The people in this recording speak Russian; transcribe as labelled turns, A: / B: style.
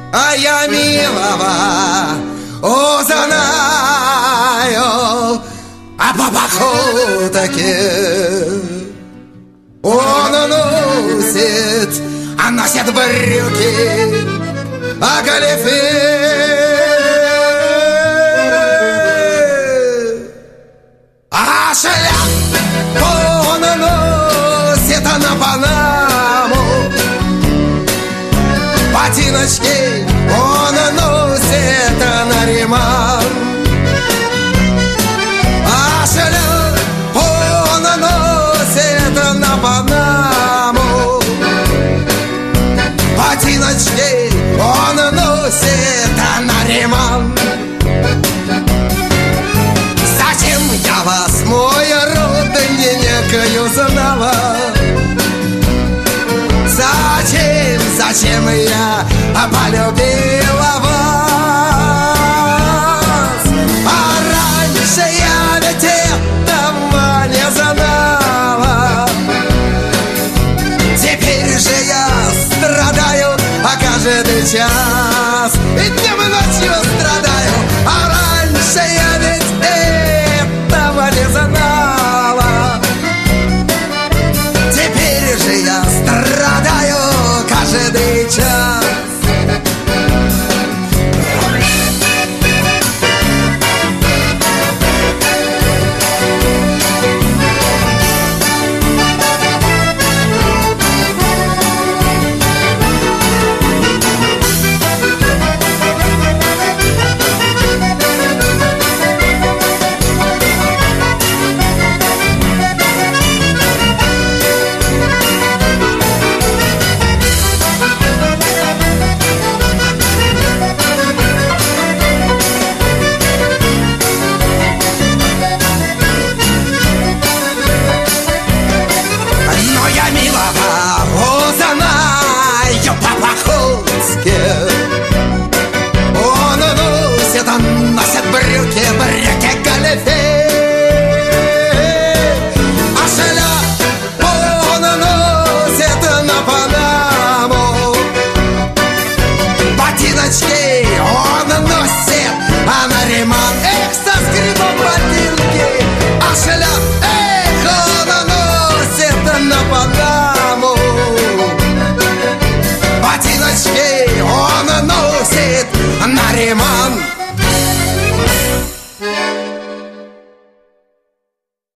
A: А я милого узнаю, а по походке он носит брюки, а галифе, а шляпу он носит на Панаму, ботиночки он носит на Риман, а шляпу он носит на Панаму, ботиночки он носит на Риман. Зачем я вас, мой родненькою, знала? Зачем я полюбила вас? А раньше я ведь этого не знала. Теперь же я страдаю, а каждый час и днем и ночью страдаю. А раньше я ведь этого не знала. Теперь же я страдаю каждый час.